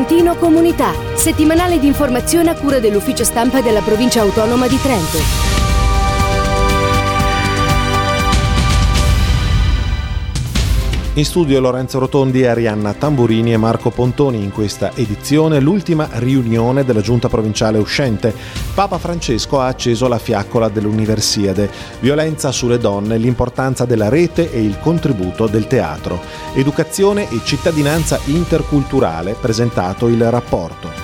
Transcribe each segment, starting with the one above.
Trentino Comunità, settimanale di informazione a cura dell'ufficio stampa della provincia autonoma di Trento. In studio Lorenzo Rotondi, Arianna Tamburini e Marco Pontoni. In questa edizione l'ultima riunione della giunta provinciale uscente. Papa Francesco ha acceso la fiaccola dell'Universiade. Violenza sulle donne, l'importanza della rete e il contributo del teatro. Educazione e cittadinanza interculturale, presentato il rapporto.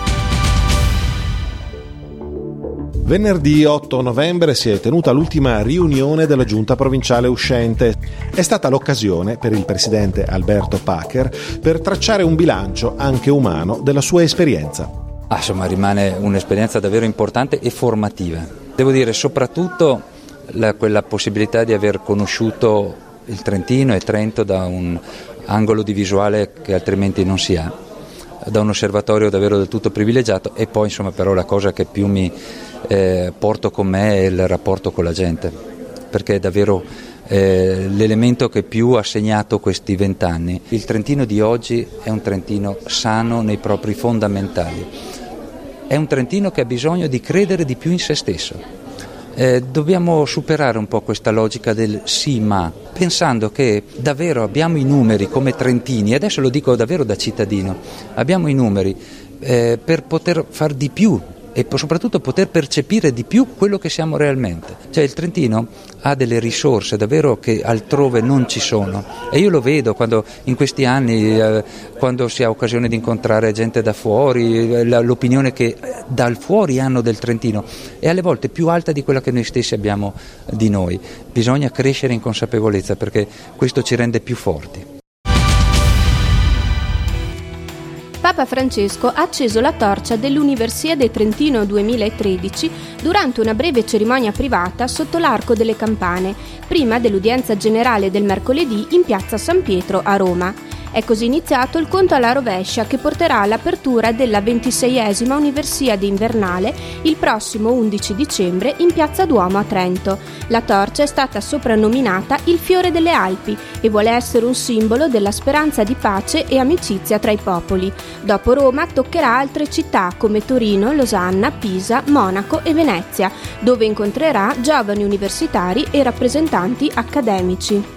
Venerdì 8 novembre si è tenuta l'ultima riunione della giunta provinciale uscente. È stata l'occasione per il presidente Alberto Pacher per tracciare un bilancio anche umano della sua esperienza. Insomma, rimane un'esperienza davvero importante e formativa. Devo dire soprattutto quella possibilità di aver conosciuto il Trentino e Trento da un angolo di visuale che altrimenti non si ha, da un osservatorio davvero del tutto privilegiato. E poi insomma però la cosa che più mi porto con me è il rapporto con la gente, perché è davvero l'elemento che più ha segnato questi 20 anni. Il Trentino di oggi è un Trentino sano nei propri fondamentali, è un Trentino che ha bisogno di credere di più in se stesso. Dobbiamo superare un po' questa logica del sì ma, pensando che davvero abbiamo i numeri come trentini, e adesso lo dico davvero da cittadino, abbiamo i numeri per poter far di più e soprattutto poter percepire di più quello che siamo realmente. Cioè il Trentino ha delle risorse davvero che altrove non ci sono, e io lo vedo quando in questi anni quando si ha occasione di incontrare gente da fuori, l'opinione che dal fuori hanno del Trentino è alle volte più alta di quella che noi stessi abbiamo di noi. Bisogna crescere in consapevolezza, perché questo ci rende più forti. Papa Francesco ha acceso la torcia dell'Universiade Trentino 2013 durante una breve cerimonia privata sotto l'Arco delle Campane, prima dell'udienza generale del mercoledì in piazza San Pietro a Roma. È così iniziato il conto alla rovescia che porterà all'apertura della 26esima Universiade invernale il prossimo 11 dicembre in piazza Duomo a Trento. La torcia è stata soprannominata il Fiore delle Alpi e vuole essere un simbolo della speranza di pace e amicizia tra i popoli. Dopo Roma toccherà altre città come Torino, Losanna, Pisa, Monaco e Venezia, dove incontrerà giovani universitari e rappresentanti accademici.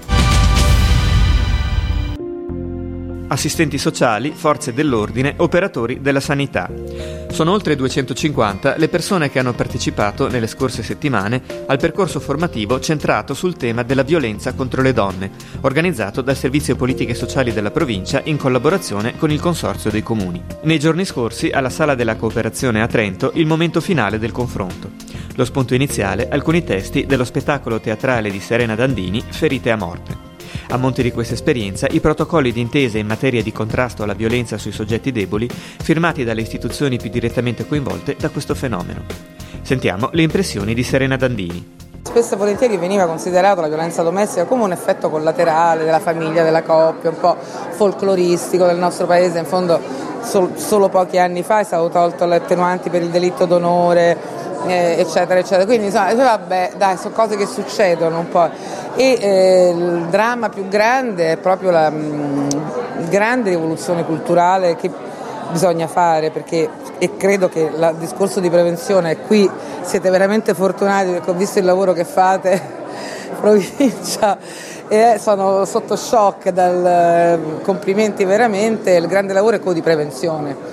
Assistenti sociali, forze dell'ordine, operatori della sanità. Sono oltre 250 le persone che hanno partecipato nelle scorse settimane al percorso formativo centrato sul tema della violenza contro le donne, organizzato dal Servizio Politiche Sociali della provincia in collaborazione con il Consorzio dei Comuni. Nei giorni scorsi, alla Sala della Cooperazione a Trento, il momento finale del confronto. Lo spunto iniziale, alcuni testi dello spettacolo teatrale di Serena Dandini, Ferite a morte. A monte di questa esperienza, i protocolli d'intesa in materia di contrasto alla violenza sui soggetti deboli, firmati dalle istituzioni più direttamente coinvolte da questo fenomeno. Sentiamo le impressioni di Serena Dandini. Spesso e volentieri veniva considerata la violenza domestica come un effetto collaterale della famiglia, della coppia, un po' folcloristico del nostro paese. In fondo solo pochi anni fa è stato tolto le attenuanti per il delitto d'onore, eccetera eccetera, quindi insomma vabbè dai, sono cose che succedono un po', e il dramma più grande è proprio la grande rivoluzione culturale che bisogna fare, e credo che il discorso di prevenzione, qui siete veramente fortunati perché ho visto il lavoro che fate in provincia e sono sotto shock, complimenti veramente, il grande lavoro è quello di prevenzione.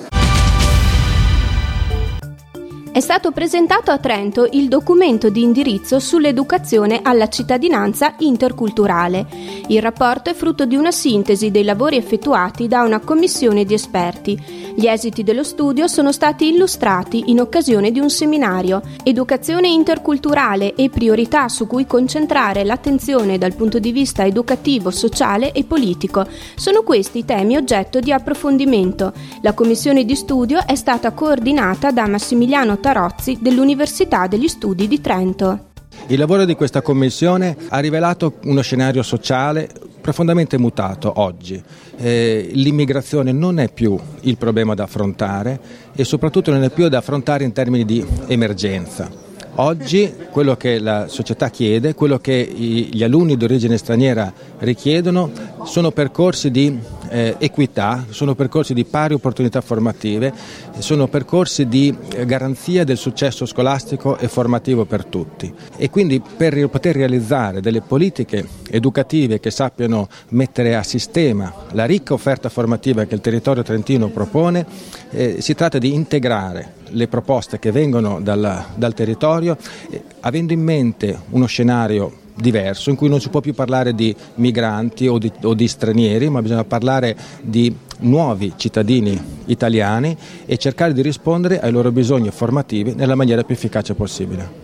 È stato presentato a Trento il documento di indirizzo sull'educazione alla cittadinanza interculturale. Il rapporto è frutto di una sintesi dei lavori effettuati da una commissione di esperti. Gli esiti dello studio sono stati illustrati in occasione di un seminario. Educazione interculturale e priorità su cui concentrare l'attenzione dal punto di vista educativo, sociale e politico. Sono questi i temi oggetto di approfondimento. La commissione di studio è stata coordinata da Massimiliano Tarozzi dell'Università degli Studi di Trento. Il lavoro di questa commissione ha rivelato uno scenario sociale profondamente mutato oggi. L'immigrazione non è più il problema da affrontare e soprattutto non è più da affrontare in termini di emergenza. Oggi quello che la società chiede, quello che gli alunni di origine straniera richiedono, sono percorsi di equità, sono percorsi di pari opportunità formative, sono percorsi di garanzia del successo scolastico e formativo per tutti. E quindi per poter realizzare delle politiche educative che sappiano mettere a sistema la ricca offerta formativa che il territorio trentino propone, si tratta di integrare le proposte che vengono dal territorio, avendo in mente uno scenario diverso in cui non si può più parlare di migranti o di stranieri, ma bisogna parlare di nuovi cittadini italiani e cercare di rispondere ai loro bisogni formativi nella maniera più efficace possibile.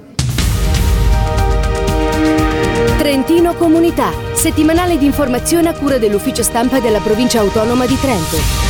Trentino Comunità, settimanale di informazione a cura dell'Ufficio Stampa della Provincia Autonoma di Trento.